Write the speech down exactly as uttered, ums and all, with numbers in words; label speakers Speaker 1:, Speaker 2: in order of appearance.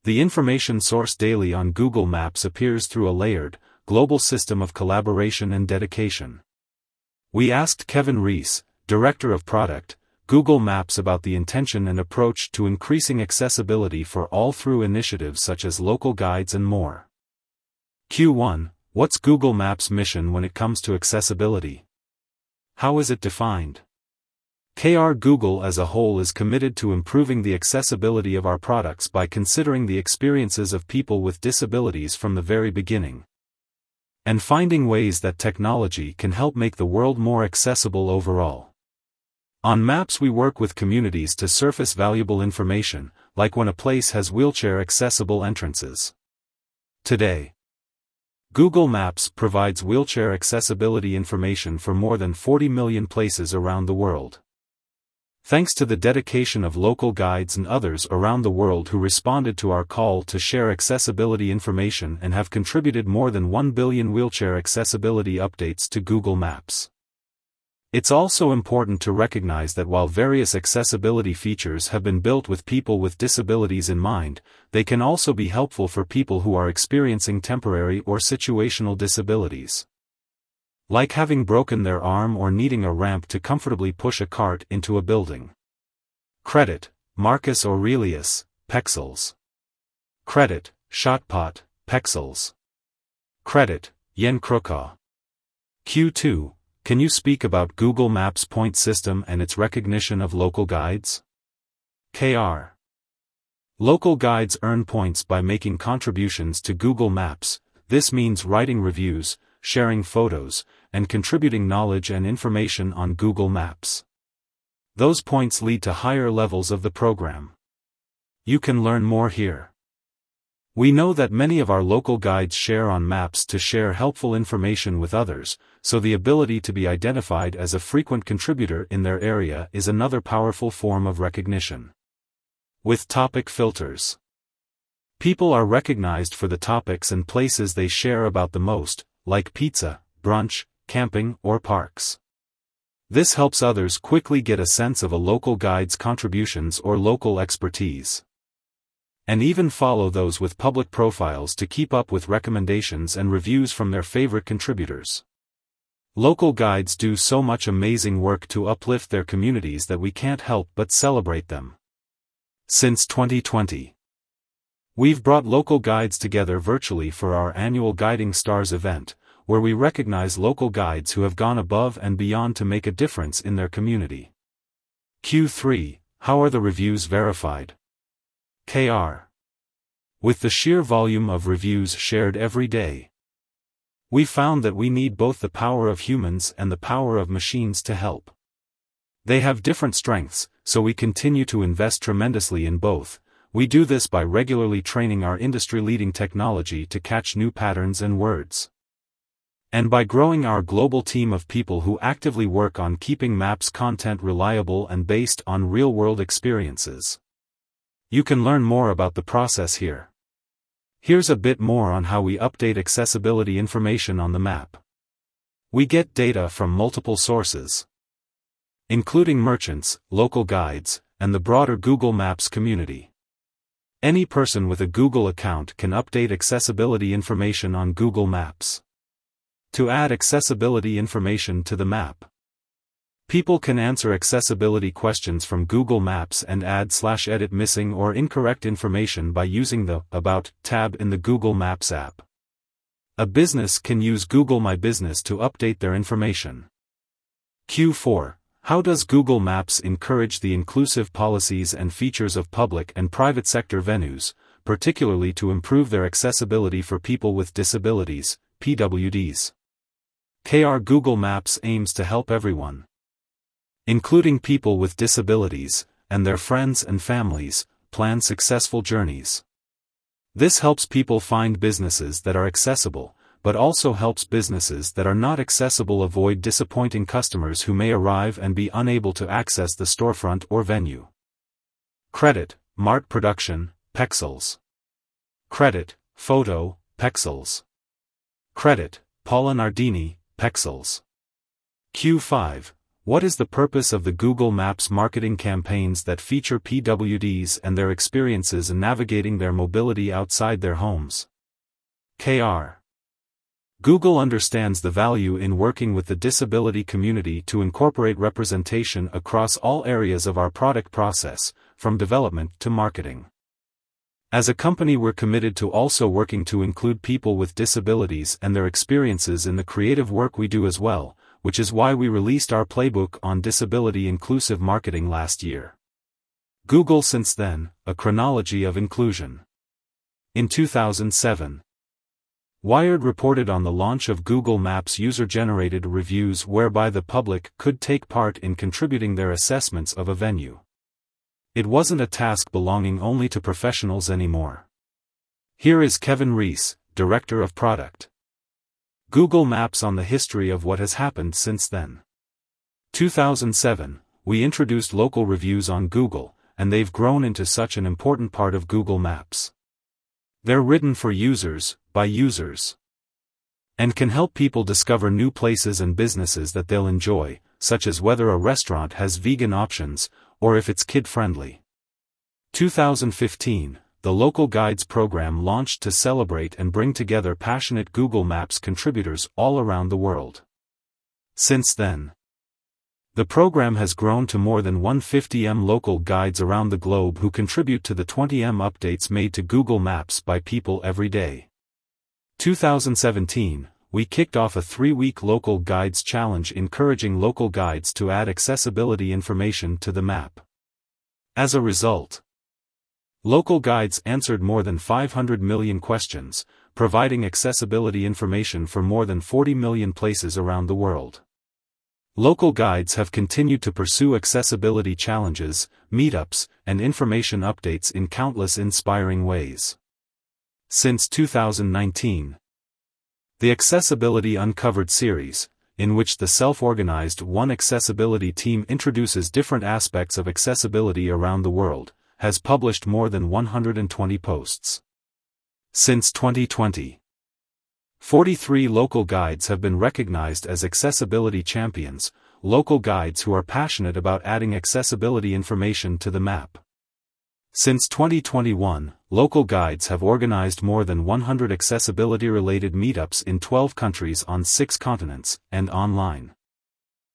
Speaker 1: The information source daily on Google Maps appears through a layered, global system of collaboration and dedication. We asked Kevin Reese, Director of Product, Google Maps, about the intention and approach to increasing accessibility for all through initiatives such as local guides and more. Q one. What's Google Maps' mission when it comes to accessibility? How is it defined? K R Google as a whole is committed to improving the accessibility of our products by considering the experiences of people with disabilities from the very beginning, and finding ways that technology can help make the world more accessible overall. On Maps, we work with communities to surface valuable information, like when a place has wheelchair-accessible entrances. Today, Google Maps provides wheelchair accessibility information for more than forty million places around the world. Thanks to the dedication of local guides and others around the world who responded to our call to share accessibility information and have contributed more than one billion wheelchair accessibility updates to Google Maps. It's also important to recognize that while various accessibility features have been built with people with disabilities in mind, they can also be helpful for people who are experiencing temporary or situational disabilities, like having broken their arm or needing a ramp to comfortably push a cart into a building. Credit, Marcus Aurelius, Pexels. Credit, Shotpot, Pexels. Credit, Yen Krukow. Q two. Can you speak about Google Maps point system and its recognition of local guides? K R. Local guides earn points by making contributions to Google Maps. This means writing reviews, sharing photos, and contributing knowledge and information on Google Maps. Those points lead to higher levels of the program. You can learn more here. We know that many of our local guides share on Maps to share helpful information with others, so the ability to be identified as a frequent contributor in their area is another powerful form of recognition. With topic filters, people are recognized for the topics and places they share about the most, like pizza, brunch, camping, or parks. This helps others quickly get a sense of a local guide's contributions or local expertise, and even follow those with public profiles to keep up with recommendations and reviews from their favorite contributors. Local guides do so much amazing work to uplift their communities that we can't help but celebrate them. Since twenty twenty, we've brought local guides together virtually for our annual Guiding Stars event, where we recognize local guides who have gone above and beyond to make a difference in their community. Q three. How are the reviews verified? K R. With the sheer volume of reviews shared every day, we found that we need both the power of humans and the power of machines to help. They have different strengths, so we continue to invest tremendously in both. We do this by regularly training our industry-leading technology to catch new patterns and words, and by growing our global team of people who actively work on keeping Maps content reliable and based on real-world experiences. You can learn more about the process here. Here's a bit more on how we update accessibility information on the map. We get data from multiple sources, including merchants, local guides, and the broader Google Maps community. Any person with a Google account can update accessibility information on Google Maps. To add accessibility information to the map, people can answer accessibility questions from Google Maps and add slash edit missing or incorrect information by using the About tab in the Google Maps app. A business can use Google My Business to update their information. Q four. How does Google Maps encourage the inclusive policies and features of public and private sector venues, particularly to improve their accessibility for people with disabilities, P W Ds? K R Google Maps aims to help everyone, including people with disabilities, and their friends and families, plan successful journeys. This helps people find businesses that are accessible, but also helps businesses that are not accessible avoid disappointing customers who may arrive and be unable to access the storefront or venue. Credit, Mart Production, Pexels. Credit, Photo, Pexels. Credit, Paula Nardini, Pexels. Q five. What is the purpose of the Google Maps marketing campaigns that feature P W Ds and their experiences in navigating their mobility outside their homes? K R. Google understands the value in working with the disability community to incorporate representation across all areas of our product process, from development to marketing. As a company, we're committed to also working to include people with disabilities and their experiences in the creative work we do as well, which is why we released our playbook on disability inclusive marketing last year. Google since then, a chronology of inclusion. In two thousand seven, Wired reported on the launch of Google Maps user-generated reviews whereby the public could take part in contributing their assessments of a venue. It wasn't a task belonging only to professionals anymore. Here is Kevin Reese, Director of Product. Google Maps on the history of what has happened since then. two thousand seven, we introduced local reviews on Google, and they've grown into such an important part of Google Maps. They're written for users, by users, and can help people discover new places and businesses that they'll enjoy, such as whether a restaurant has vegan options, or if it's kid-friendly. two thousand fifteen, the Local Guides program launched to celebrate and bring together passionate Google Maps contributors all around the world. Since then, the program has grown to more than one hundred fifty million local guides around the globe who contribute to the twenty million updates made to Google Maps by people every day. two thousand seventeen, we kicked off a three-week Local Guides challenge encouraging local guides to add accessibility information to the map. As a result, local guides answered more than five hundred million questions, providing accessibility information for more than forty million places around the world. Local guides have continued to pursue accessibility challenges, meetups, and information updates in countless inspiring ways. Since two thousand nineteen, the Accessibility Uncovered series, in which the self-organized One Accessibility team introduces different aspects of accessibility around the world, has published more than one hundred twenty posts. Since twenty twenty, forty-three local guides have been recognized as accessibility champions, local guides who are passionate about adding accessibility information to the map. Since twenty twenty-one, local guides have organized more than one hundred accessibility-related meetups in twelve countries on six continents, and online.